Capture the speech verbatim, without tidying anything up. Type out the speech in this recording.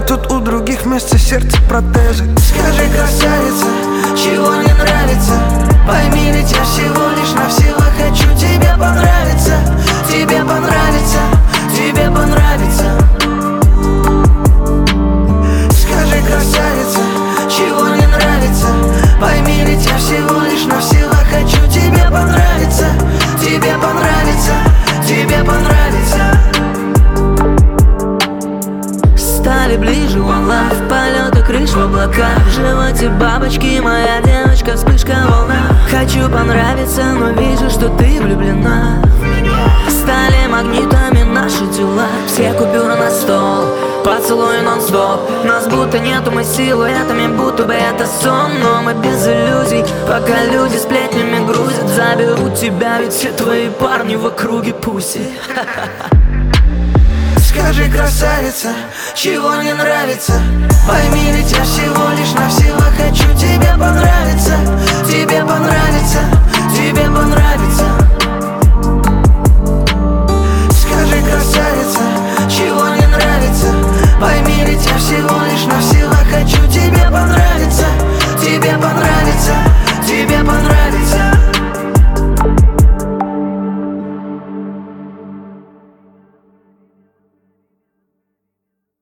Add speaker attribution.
Speaker 1: тут у других вместо сердца протезы.
Speaker 2: Скажи, красавица, чего не нравится? Пойми, ведь я всего лишь навсего хочу тебе понравиться. Тебе понравится, тебе понравится. Скажи, красавица, чего не нравится? Пойми, ведь я всего лишь навсего хочу тебе понравиться. Тебе понравится, тебе понравится. Стали ближе, one love, полеты крыш в облаках. В животе бабочки, моя девочка, вспышка волна. Хочу понравиться, но вижу, что ты влюблена. Стали магнитами наши тела. Все купюры на стол, поцелуй нон-стоп. Нас будто нету, мы силуэтами, будто бы это сон. Но мы без иллюзий, пока люди сплетнями грузят. Заберут тебя, ведь все твои парни в округе пуси. Скажи, красавица, чего не нравится? Пойми, ведь я всего лишь навсего хочу тебе понравиться. Тебе понравится, тебе понравится.